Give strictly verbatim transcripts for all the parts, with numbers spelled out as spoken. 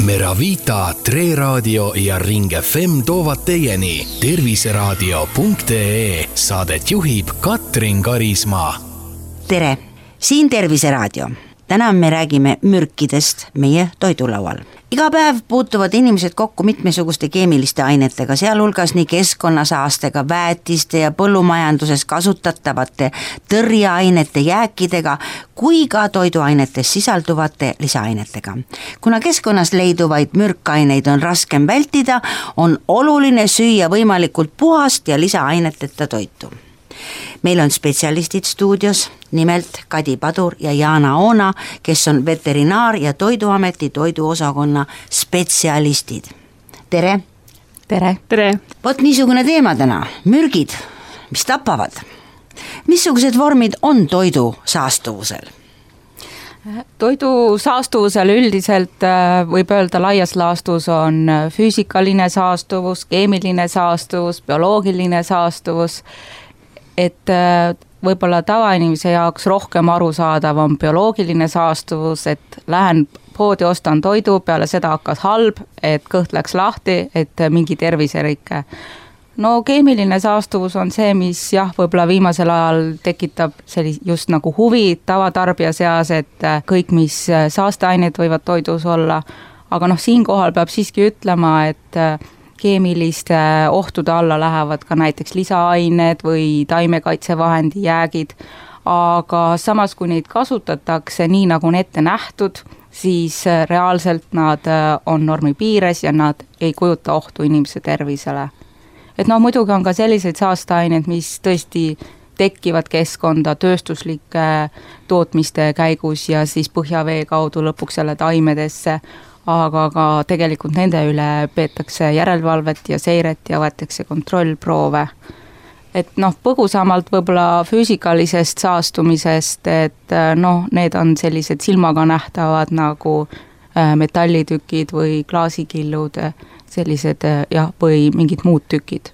Meravita, Tre Raadio ja Ring F M toovad teieni terviseraadio punkt ee. Saadet juhib Katrin Karismaa. Tere, siin Terviseraadio. Täna me räägime mürkidest meie toidulaual. Iga päev puutuvad inimesed kokku mitmesuguste keemiliste ainetega, sealhulgas nii keskkonnasaastega, väetiste ja põllumajanduses kasutatavate tõrjeainete jääkidega kui ka toiduainetes sisalduvate lisaainetega. Kuna keskkonnas leiduvaid mürkaineid on raskem vältida, on oluline süüa võimalikult puhast ja lisaaineteta toitu. Meil on spetsialistid stuudios, nimelt Kadi Padur ja Jaana Oona, kes on veterinaar- ja toiduameti toiduosakonna spetsialistid. Tere! Tere! Tere! Vot niisugune teema täna, mürgid, mis tapavad. Missugused vormid on toidu saastuvusel? Toidu saastuvusel üldiselt võib öelda laias laastus on füüsikaline saastuvus, keemiline saastuvus, bioloogiline saastuvus, et võib-olla tavainimese jaoks rohkem arusaadav on bioloogiline saastuvus, et lähen poodi, ostan toidu, peale seda hakkas halb, et kõht läks lahti, et mingi terviserike. No keemiline saastuvus on see, mis jah, võib-olla viimasel ajal tekitab sellis, just nagu huvi tavatarbija seas, et kõik, mis saasteained võivad toidus olla, aga noh, siinkohal peab siiski ütlema, et keemiliste ohtude alla lähevad ka näiteks lisaained või taimekaitsevahendi jäägid, aga samas kui neid kasutatakse nii nagu on ette nähtud, siis reaalselt nad on normi piires ja nad ei kujuta ohtu inimese tervisele. Et no muidugi on ka selliseid saasteaineid, mis tõesti tekkivad keskkonda tööstuslike tootmiste käigus ja siis põhjavee kaudu lõpuks jälle taimedesse, aga ka tegelikult nende üle peetakse järelevalvet ja seiret ja võetakse kontrollproove. Et noh, põgusamalt võib-olla füüsikalisest saastumisest, et noh, need on sellised silmaga nähtavad nagu metallitükid või klaasikillud, sellised jah, või mingid muud tükid.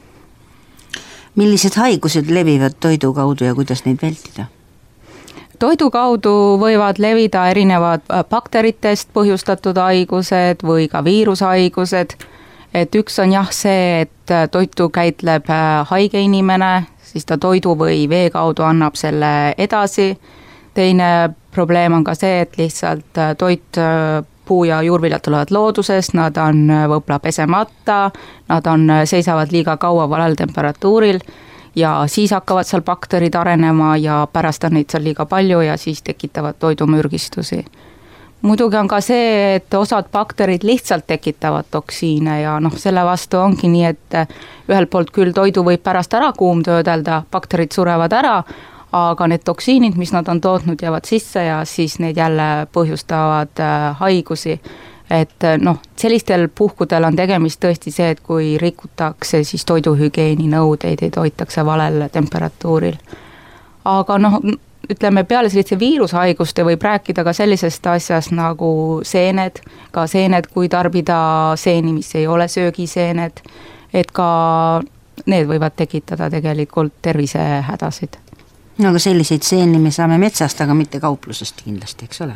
Millised haigused levivad toidu kaudu ja kuidas neid vältida? Toidu kaudu võivad levida erinevad bakteritest põhjustatud haigused või ka viirushaigused. Et üks on jah see, et toitu käitleb haige inimene, siis ta toidu või vee kaudu annab selle edasi. Teine probleem on ka see, et lihtsalt toit, puu- ja juurviljad tulevad loodusest, nad on võib-olla pesemata, nad on, seisavad liiga kaua valel temperatuuril, ja siis hakkavad seal bakterid arenema ja pärast on neid seal liiga palju ja siis tekitavad toidumürgistusi. Muidugi on ka see, et osad bakterid lihtsalt tekitavad toksiine ja noh, selle vastu ongi nii, et ühelt poolt küll toidu võib pärast ära kuumtöödelda, bakterid surevad ära, aga need toksiinid, mis nad on tootnud, jäävad sisse ja siis need jälle põhjustavad haigusi. Et noh, sellistel puhkudel on tegemist tõesti see, et kui rikutakse siis toiduhügeeni nõudeid, ei toitakse valel temperatuuril. Aga noh, ütleme peale sellise viirushaiguste võib rääkida ka sellisest asjast nagu seened, ka seened, kui tarbida seeni, mis ei ole söögiseened, et ka need võivad tekitada tegelikult tervisehädasid. No aga selliseid seeni me saame metsast, aga mitte kauplusest kindlasti, eks ole?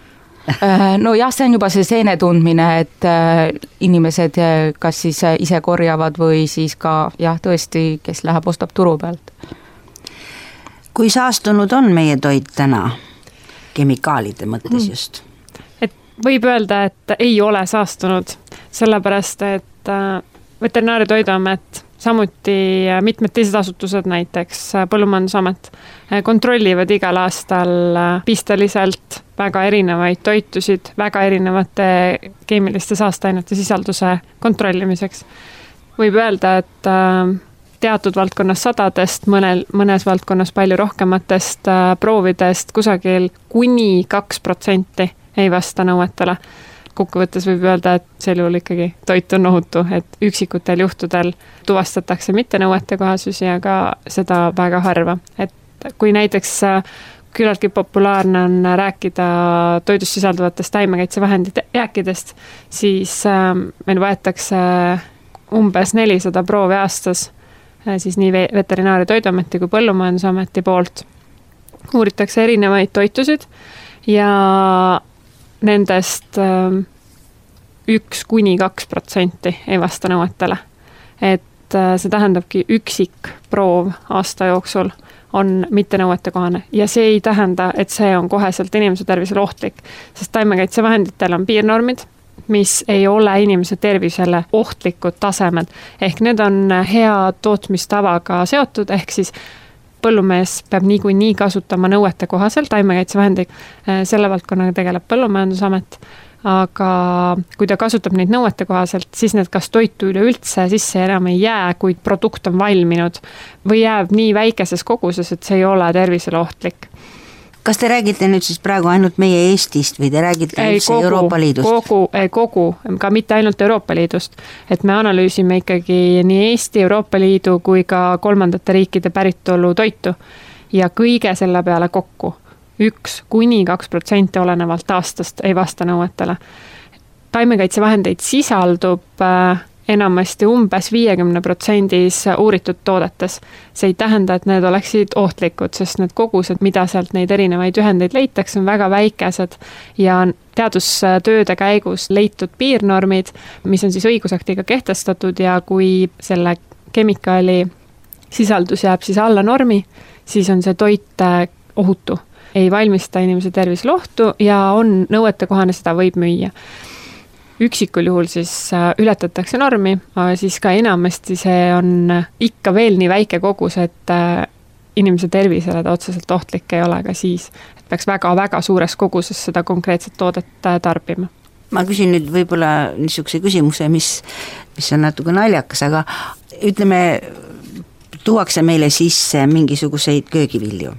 No jah, see on juba see seene tundmine, et inimesed kas siis ise korjavad või siis ka jah, tõesti, kes läheb, ostab turu pealt. Kui saastunud on meie toit täna, kemikaalide mõttes just? Et võib öelda, et ei ole saastunud, sellepärast, et Veterinaar- ja Toiduamet, samuti mitmed teised asutused, näiteks Põllumajandusamet, kontrollivad igal aastal pisteliselt väga erinevaid toitusid, väga erinevate keemiliste saasteainete sisalduse kontrollimiseks. Võib öelda, et teatud valdkonnas sadadest, mõnel, mõnes valdkonnas palju rohkematest proovidest kusagil kuni kaks protsenti ei vasta nõuetele. Kokkuvõttes võib öelda, et sel juhul ikkagi toit on ohutu, et üksikutel juhtudel tuvastatakse mitte nõuetekohasusi, aga seda väga harva. Et kui näiteks küllaltki populaarne on rääkida toidus sisalduvatest taimekaitsevahendite jääkidest, siis meil võetakse umbes nelisada proovi aastas, siis nii Veterinaar- ja Toiduameti kui Põllumajandusameti poolt. Uuritakse erinevaid toitusid ja nendest üks kuni kaks protsenti ei vasta nõuetele. Et see tähendabki üksik proov aasta jooksul on mitte nõuetekohane ja see ei tähenda, et see on koheselt inimese tervisele ohtlik, sest taimekaitsevahenditel on piirnormid, mis ei ole inimese tervisele ohtlikud tasemed, ehk need on hea tootmistavaga seotud, ehk siis põllumees peab niikuinii kasutama nõuete kohaselt taimekaitsevahendeid, selle valdkonnaga tegeleb Põllumajandusamet, aga kui ta kasutab neid nõuete kohaselt, siis need kas toitu üleüldse sisse enam ei jää, kui produkt on valminud või jääb nii väikeses koguses, et see ei ole tervisele ohtlik. Kas te räägite nüüd siis praegu ainult meie Eestist või te räägite ei, üldse kogu, Euroopa Liidust? Kogu, ei, kogu, ka mitte ainult Euroopa Liidust. Et me analüüsime ikkagi nii Eesti, Euroopa Liidu kui ka kolmandate riikide päritolu toitu ja kõige selle peale kokku üks kuni kaks protsenti olenevalt aastast ei vasta nõuetele. Taimekaitsevahendeid sisaldub enamasti umbes viiekümne protsendis uuritud toodetes. See ei tähenda, et need oleksid ohtlikud, sest need kogused, mida sealt neid erinevaid ühendeid leitakse, on väga väikesed ja teadustööde käigus leitud piirnormid, mis on siis õigusaktiga kehtestatud ja kui selle kemikaali sisaldus jääb siis alla normi, siis on see toit ohutu. Ei valmista inimese tervisele ohtu ja on nõuetekohane, seda võib müüa. Üksikul juhul siis ületatakse normi, aga siis ka enamasti see on ikka veel nii väike kogus, et inimese tervisele ta otseselt ohtlik ei ole ka siis. Et peaks väga-väga suures koguses seda konkreetset toodet tarbima. Ma küsin nüüd võib-olla niisuguse küsimuse, mis, mis on natuke naljakas, aga ütleme, tuuakse meile sisse mingisuguseid köögivilju.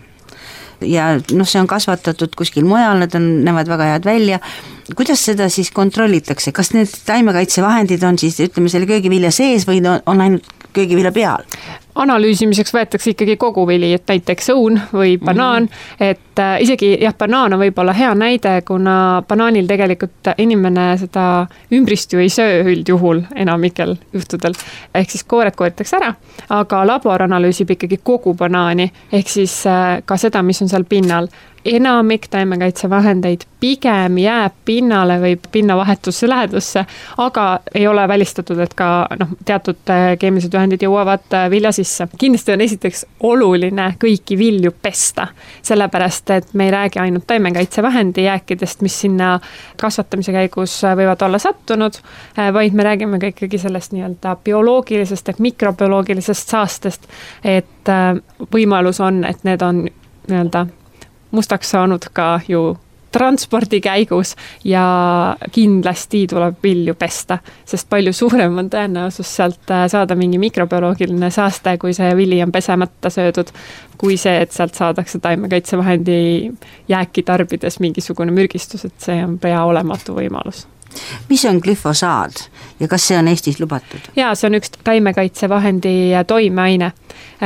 Ja noh, see on kasvatatud kuskil mujal, need on, näevad väga head välja. Kuidas seda siis kontrollitakse? Kas need taimekaitsevahendid on siis, ütleme, selle köögivilja sees või on ainult köögivilja peal? Analüüsimiseks võetakse ikkagi kogu vili, et näiteks õun või banaan, mm-hmm. et äh, isegi jah, banaan on võib-olla hea näide, kuna banaanil tegelikult inimene seda ümbrist ju ei söö üldjuhul enamikel juhtudel, ehk siis koored kooritakse ära, aga labor analüüsib ikkagi kogu banaani, ehk siis äh, ka seda, mis on seal pinnal. Enamik taimekaitsevahendeid pigem jääb pinnale või pinnavahetusse lähedusse, aga ei ole välistatud, et ka noh, teatud keemilised ühendid jõuavad vilja sisse. Kindlasti on esiteks oluline kõiki vilju pesta, sellepärast, et me ei räägi ainult taimekaitsevahendi jääkidest, mis sinna kasvatamise käigus võivad olla sattunud, vaid me räägime ka ikkagi sellest nii-öelda bioloogilisest ja mikrobioloogilisest saastest, et võimalus on, et need on nii-öelda mustaks saanud ka ju transpordi käigus ja kindlasti tuleb vilju pesta, sest palju suurem on tõenäosus sealt saada mingi mikrobioloogiline saaste, kui see vili on pesemata söödud, kui see, et sealt saadakse taimekaitsevahendi jääki tarbides mingisugune mürgistus, et see on pea olematu võimalus. Mis on glüfosaad ja kas see on Eestis lubatud? Jaa, see on üks taimekaitsevahendi toimeaine.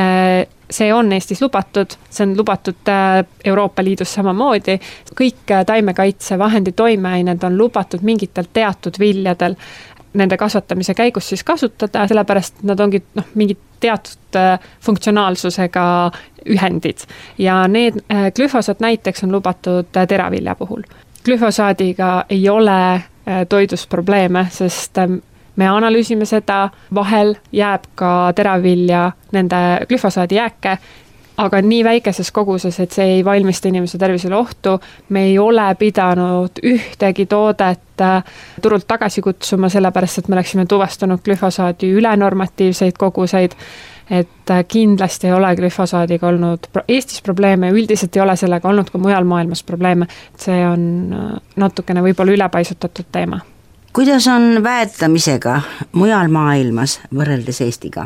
See on Eestis lubatud, see on lubatud Euroopa Liidus samamoodi. Kõik taimekaitsevahendi toimeained on lubatud mingitel teatud viljadel nende kasvatamise käigus siis kasutada, sellepärast nad ongi noh, mingid teatud funktsionaalsusega ühendid. Ja need glüfosaat näiteks on lubatud teravilja puhul. Glüfosaadiga ei ole toidus probleeme, sest me analüüsime seda, vahel jääb ka teravilja nende glüfosaadi jääke, aga nii väikeses koguses, et see ei valmista inimese tervisele ohtu. Me ei ole pidanud ühtegi toodet turult tagasi kutsuma, sellepärast, et me oleksime tuvastanud glüfosaadi ülenormatiivseid koguseid, et kindlasti ei ole glüfosaadiga olnud Eestis probleeme, üldiselt ei ole sellega olnud ka mujal maailmas probleeme. See on natukene võib-olla ülepaisutatud teema. Kuidas on väetamisega mujal maailmas võrreldes Eestiga?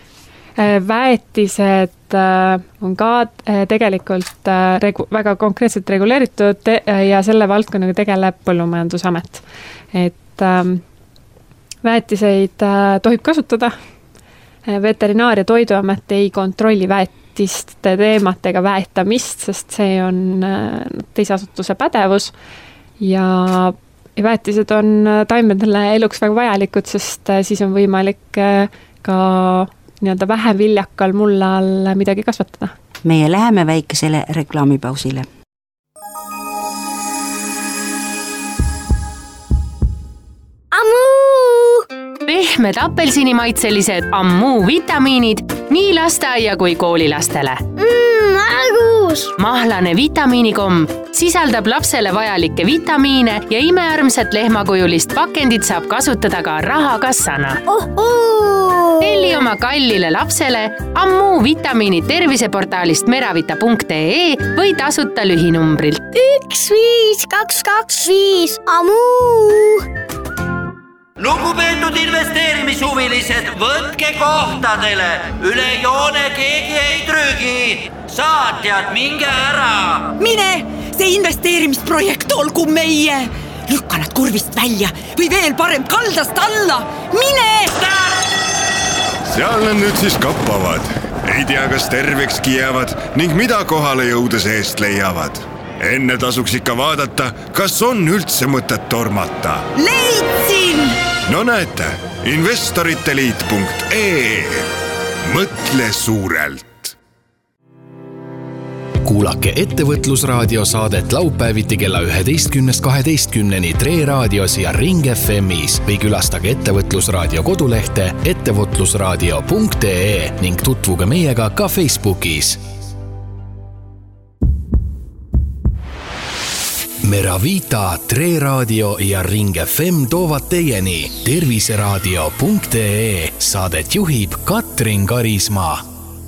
Väetised on ka tegelikult regu- väga konkreetselt reguleeritud ja selle valdkonnaga tegeleb Põllumajandusamet. Et väetiseid tohib kasutada. Veterinaar- ja toiduamet ei kontrolli väetiste teemat ega väetamist, sest see on teise asutuse pädevus ja väetised on taimedele eluks väga vajalikud, sest siis on võimalik ka nii-öelda vähem viljakal mullal midagi kasvatada. Meie läheme väikesele reklaamipausile. pehmed apelsinimaitselised Ammuu vitamiinid nii lasteaia kui koolilastele. Mmm, argus! Mahlane vitamiinikomm sisaldab lapsele vajalikke vitamiine ja imearmsat lehmakujulist pakendit saab kasutada ka rahakassana. Ohoo! Telli oma kallile lapsele Ammuu vitamiinid terviseportaalist meravita punkt ee või tasuta lühinumbrilt. üks viis kaks kaks viis Ammuu! Lugupeetud investeerimishuvilised, võtke kohtadele, üle joone keegi ei trügi, saatjad, minge ära. Mine, see investeerimisprojekt olgu meie, lükka nad kurvist välja või veel parem kaldast alla, mine! Seal nad nüüd siis kappavad, ei tea, kas tervekski jäävad ning mida kohale jõudes eest leiavad. Enne tasuks ikka vaadata, kas on üldse mõtet tormata. Leidsin! No näete, investoriteliit punkt ee. Mõtle suurelt. Kuulake ettevõtlusraadio saadet laupäeviti kella üheteistkümnest kaheteistkümneni Tre Raadios ja Ring F M-is või külastage ettevõtlusraadio kodulehte ettevõtlusraadio punkt ee ning tutvuge meiega ka Facebookis. Meravita, Tre Raadio ja Ring F M toovad teieni terviseraadio punkt ee. Saadet juhib Katrin Karismaa.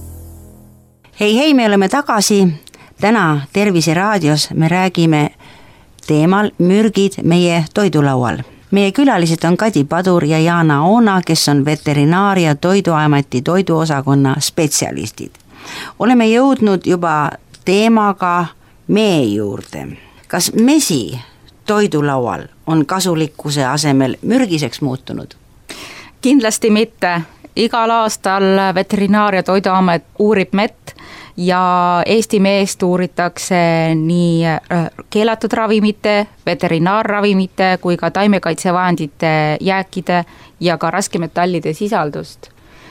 Hei, hei, me oleme tagasi. Täna Terviseraadios me räägime teemal mürgid meie toidulaual. Meie külalised on Kadi Padur ja Jaana Oona, kes on veterinaaria toiduameti toiduosakonna spetsialistid. Oleme jõudnud juba teemaga mee juurde. Kas mesi toidulaual on kasulikkuse asemel mürgiseks muutunud? Kindlasti mitte. Igal aastal veterinaaria toiduamet uurib mett ja Eesti meest uuritakse nii keelatud ravimite, veterinaarravimite kui ka taimekaitsevahendite jääkide ja ka raskemetallide sisaldust.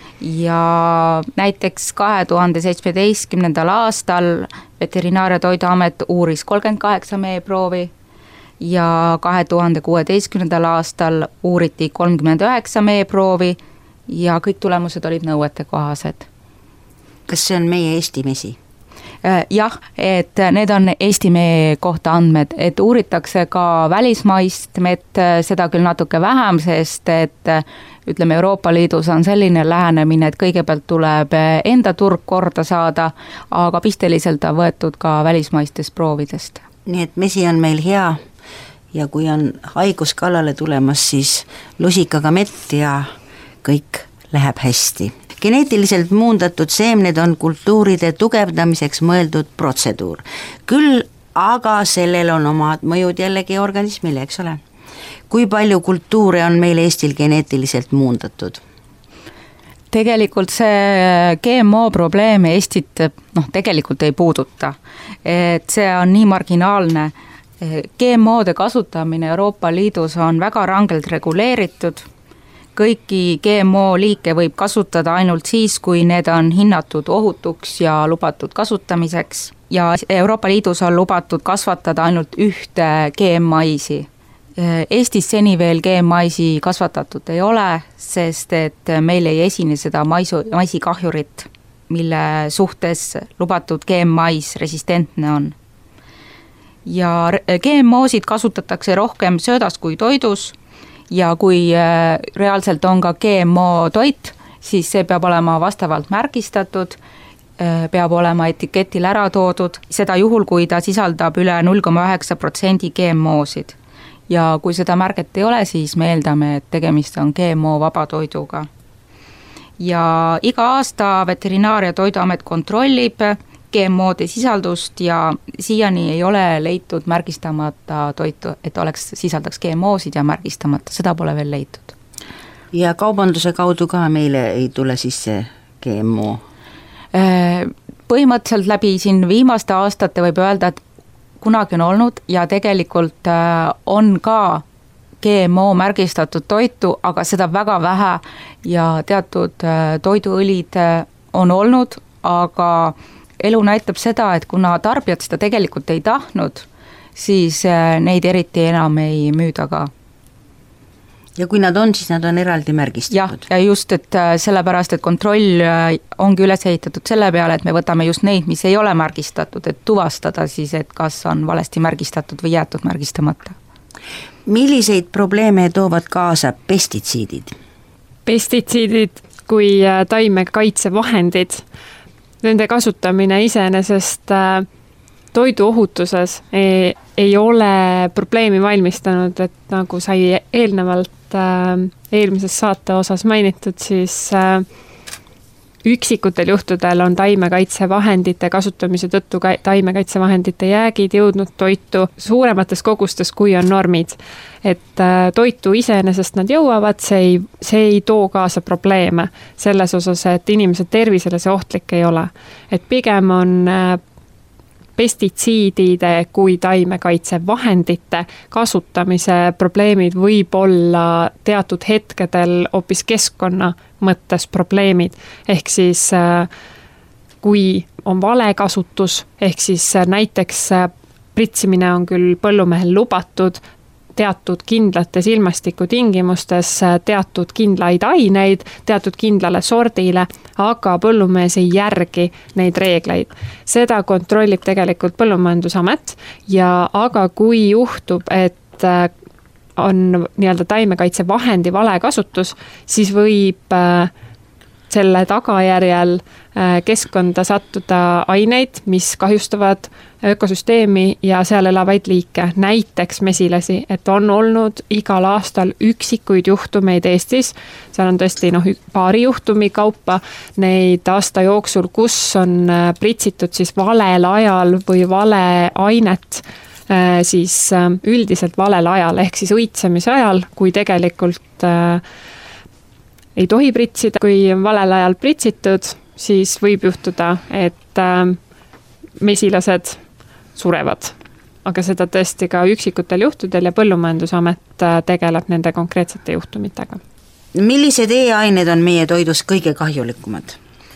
Ja näiteks kahe tuhande seitsmeteistkümnendal aastal veterinaaria toiduamet uuris kolmkümmend kaheksa meeproovi ja kahe tuhande kuueteistkümnendal aastal uuriti kolmkümmend üheksa meeproovi ja kõik tulemused olid nõuete kohased. Kas see on meie Eesti mesi? Jah, et need on Eesti mee kohta andmed, et uuritakse ka välismaist mett, seda küll natuke vähem, sest et ütleme Euroopa Liidus on selline lähenemine, et kõigepealt tuleb enda turg korda saada, aga pisteliselt on võetud ka välismaistest proovidest. Nii et mesi on meil hea ja kui on haigus kallale tulemas, siis lusikaga mett ja kõik läheb hästi. Geneetiliselt muundatud seemned on kultuuride tugevdamiseks mõeldud protseduur. Küll aga sellel on omad mõjud jällegi organismile, eks ole? Kui palju kultuure on meil Eestil geneetiliselt muundatud? Tegelikult see G M O probleem Eestit noh, tegelikult ei puuduta. Et see on nii marginaalne. G M O-de kasutamine Euroopa Liidus on väga rangelt reguleeritud. Kõiki G M O liike võib kasutada ainult siis, kui need on hinnatud ohutuks ja lubatud kasutamiseks. Ja Euroopa Liidus on lubatud kasvatada ainult ühte G M maisi. Eestis seni veel G M maisi kasvatatud ei ole, sest et meil ei esine seda maisu, maisikahjurit, mille suhtes lubatud G M mais resistentne on. Ja G M O-sid kasutatakse rohkem söödas kui toidus. Ja kui reaalselt on ka G M O toit, siis see peab olema vastavalt märgistatud, peab olema etiketil ära toodud, seda juhul, kui ta sisaldab üle null koma üheksa protsenti G M O-sid. Ja kui seda märget ei ole, siis me eeldame, et tegemist on G M O vaba toiduga. Ja iga aasta veterinaaria toiduamet kontrollib G M O-de sisaldust ja siiani ei ole leitud märgistamata toitu, et oleks, sisaldaks G M O-sid ja märgistamata, seda pole veel leitud. Ja kaubanduse kaudu ka meile ei tule sisse G M O? Põhimõtteliselt läbi siin viimaste aastate võib öelda, et kunagi on olnud ja tegelikult on ka G M O märgistatud toitu, aga seda väga vähe ja teatud toiduõlid on olnud, aga elu näitab seda, et kuna tarbijad seda tegelikult ei tahtnud, siis neid eriti enam ei müüda ka. ja kui nad on, siis nad on eraldi märgistatud. ja just, et sellepärast, et kontroll ongi üles ehitatud selle peale, et me võtame just neid, mis ei ole märgistatud, et tuvastada siis, et kas on valesti märgistatud või jäetud märgistamata. Milliseid probleeme toovad kaasa pestitsiidid? Pestitsiidid kui taimekaitsevahendid, nende kasutamine iseenesest toiduohutuses ei, ei ole probleemi valmistanud, et nagu sai eelnevalt eelmises saate osas mainitud, siis üksikutel juhtudel on taimekaitsevahendite kasutamise tõttu taimekaitsevahendite jäägid jõudnud toitu suuremates kogustes, kui on normid. Et toitu iseenesest nad jõuavad, see ei, see ei too kaasa probleeme selles osas, et inimese tervisele see ohtlik ei ole. Et pigem on pestitsiidide kui taimekaitsevahendite kasutamise probleemid võib olla teatud hetkedel hoopis keskkonna mõttes probleemid. Ehk siis kui on vale kasutus, ehk siis näiteks pritsimine on küll põllumehel lubatud teatud kindlates ilmastikutingimustes, teatud kindlaid aineid, teatud kindlale sordile, aga põllumees ei järgi neid reegleid. Seda kontrollib tegelikult Põllumajandusamet ja aga kui juhtub, et on nii-öelda taimekaitsevahendi vale kasutus, siis võib selle tagajärjel keskkonda sattuda aineid, mis kahjustavad ökosüsteemi ja seal elavaid liike, näiteks mesilasi, et on olnud igal aastal üksikuid juhtumeid Eestis, seal on tõesti noh, paari juhtumi kaupa neid aasta jooksul, kus on pritsitud siis valel ajal või vale ainet siis üldiselt valel ajal, ehk siis õitsemise ajal, kui tegelikult ei tohi pritsida, kui on valel ajal pritsitud, siis võib juhtuda, et mesilased surevad. Aga seda tõesti ka üksikutel juhtudel ja Põllumajandusamet tegeleb nende konkreetsete juhtumitega. Millised e-ained on meie toidus kõige kahjulikumad?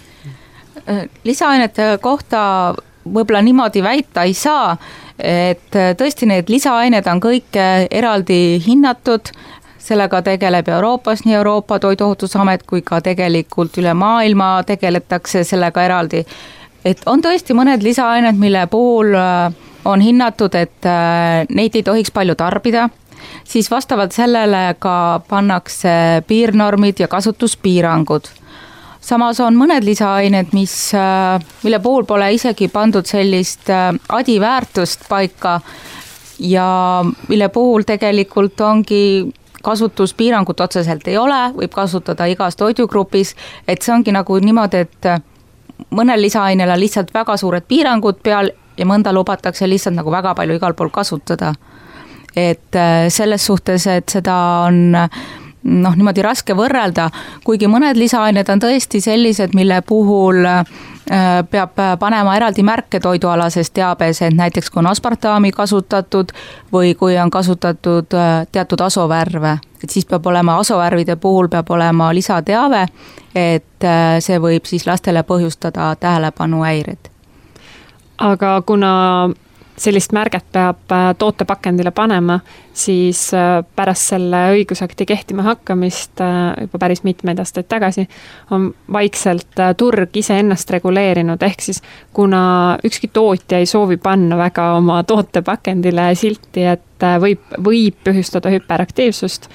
Lisaainete kohta võib-olla niimoodi väita ei saa, et tõesti need lisaained on kõik eraldi hinnatud, sellega tegeleb Euroopas nii Euroopa Toiduohutusamet kui ka tegelikult üle maailma tegeletakse sellega eraldi. Et on tõesti mõned lisaained, mille puhul on hinnatud, et neid ei tohiks palju tarbida, siis vastavalt sellele ka pannakse piirnormid ja kasutuspiirangud. Samas on mõned lisaained, mis, mille puhul pole isegi pandud sellist adiväärtust paika ja mille puhul tegelikult ongi kasutuspiirangut otseselt ei ole, võib kasutada igas toidugrupis, et see ongi nagu niimoodi, et mõnel lisaainel on lihtsalt väga suured piirangud peal ja mõnda lubatakse lihtsalt nagu väga palju igal pool kasutada. Et selles suhtes, et seda on noh, niimoodi raske võrrelda, kuigi mõned lisaained on tõesti sellised, mille puhul peab panema eraldi märke toidualases teabes, et näiteks kui on aspartaami kasutatud või kui on kasutatud teatud asovärve, et siis peab olema asovärvide puhul peab olema lisateave, et see võib siis lastele põhjustada tähelepanuhäired. Aga kuna sellist märget peab tootepakendile panema, siis pärast selle õigusakti kehtima hakkamist juba päris mitmeid aastaid tagasi on vaikselt turg ise ennast reguleerinud, ehk siis kuna ükski tootja ei soovi panna väga oma tootepakendile silti, et võib, võib põhjustada hüperaktiivsust,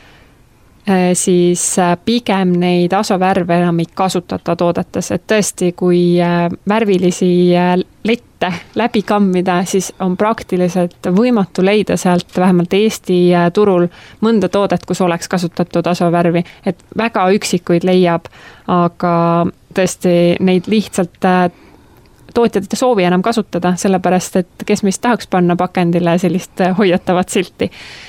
siis pigem neid asovärve enam ei kasutata toodetes, et tõesti, kui värvilisi lette läbi kammida, siis on praktiliselt võimatu leida sealt vähemalt Eesti turul mõnda toodet, kus oleks kasutatud asovärvi, et väga üksikuid leiab, aga tõesti neid lihtsalt tootjad ei soovi enam kasutada, sellepärast et kes meist tahaks panna pakendile sellist hoiatavat silti.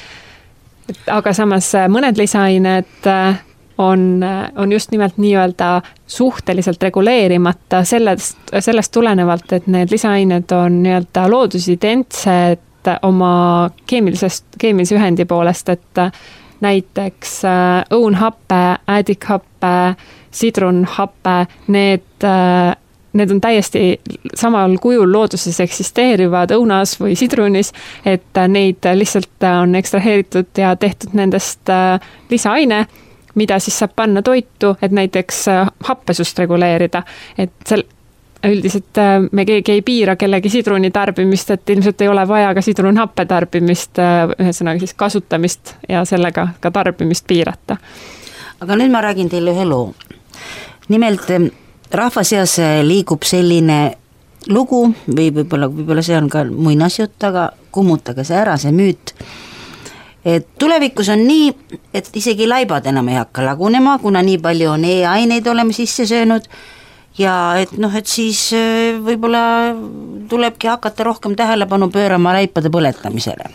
Aga samas mõned lisaained on, on just nimelt nii-öelda suhteliselt reguleerimata sellest, sellest tulenevalt, et need lisaained on nii-öelda loodusidentsed oma keemilisest, keemilise ühendi poolest, et näiteks õunhappe, äädikhappe, sidrunhappe, need need on täiesti samal kujul looduses eksisteerivad õunas või sidrunis, et neid lihtsalt on ekstraheeritud ja tehtud nendest lisaaine, mida siis saab panna toitu, et näiteks happesust reguleerida, et seal üldiselt me keegi ei piira kellegi sidruni tarbimist, et ilmselt ei ole vaja ka sidrunhappe tarbimist, ühesõnaga siis kasutamist ja sellega ka tarbimist piirata. Aga nüüd ma räägin teile ühe loo. Nimelt rahva seas liigub selline lugu või võib-olla, võib-olla see on ka muinasjutt, aga kummutage see ära, see müüt. Et tulevikus on nii, et isegi laibad enam ei hakka lagunema, kuna nii palju on e-aineid oleme sisse söönud ja et noh, et siis võib-olla tulebki hakata rohkem tähelepanu pöörama laipade põletamisele.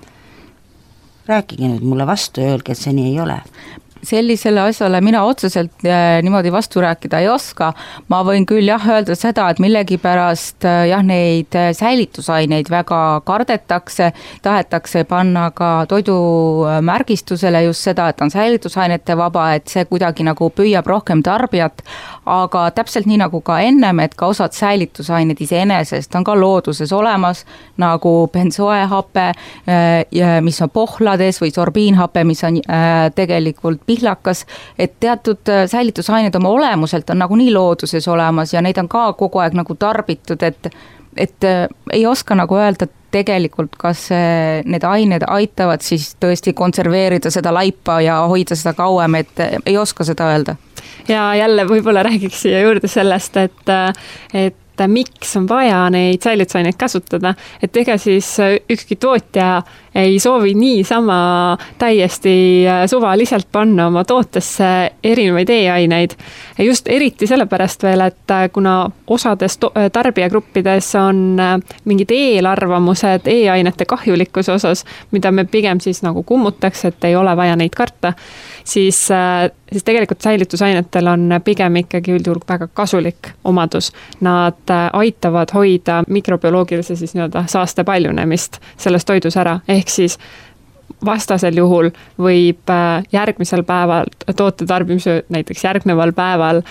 Rääkige nüüd mulle vastu ja öelge, et see nii ei ole. Sellisele asjale mina otseselt niimoodi vastu rääkida ei oska. Ma võin küll jah öelda seda, et millegipärast jah, neid säilitusaineid väga kardetakse, tahetakse panna ka toidu märgistusele just seda, et on säilitusainete vaba, et see kuidagi nagu püüab rohkem tarbijat, aga täpselt nii nagu ka ennem, et ka osad säilitusained iseenesest on ka looduses olemas, nagu bensoehape, mis on pohtlades või sorbiinhape, mis on tegelikult pihlakas, et teatud säilitusained oma olemuselt on nagu nii looduses olemas ja neid on ka kogu aeg nagu tarbitud, et, et ei oska nagu öelda tegelikult, kas need ained aitavad siis tõesti konserveerida seda laipa ja hoida seda kauem, et ei oska seda öelda. Ja jälle võib-olla räägiks siia juurde sellest, et, et miks on vaja neid säilitusaineid kasutada, et ega siis ükski tootja ei soovi niisama täiesti suvaliselt panna oma tootesse erinevaid e-aineid. Just eriti sellepärast veel, et kuna osades tarbijagruppides on mingid eelarvamused e-ainete kahjulikkuse osas, mida me pigem siis nagu kummutaks, et ei ole vaja neid karta, siis, siis tegelikult säilitusainetel on pigem ikkagi üldjuhul väga kasulik omadus. Nad aitavad hoida mikrobioloogilise siis nii-öelda saaste paljunemist selles toidus ära. Ehk siis vastasel juhul võib järgmisel päeval, toote tarbimise näiteks järgneval päeval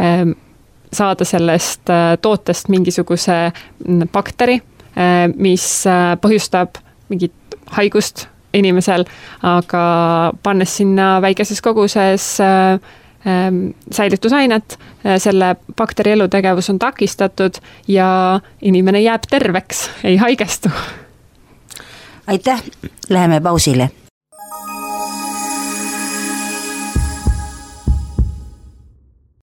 saada sellest tootest mingisuguse bakteri, mis põhjustab mingit haigust inimesel, aga pannes sinna väikeses koguses säilitusainet, selle bakteri elutegevus on takistatud ja inimene jääb terveks, ei haigestu. Aitäh, läheme pausile.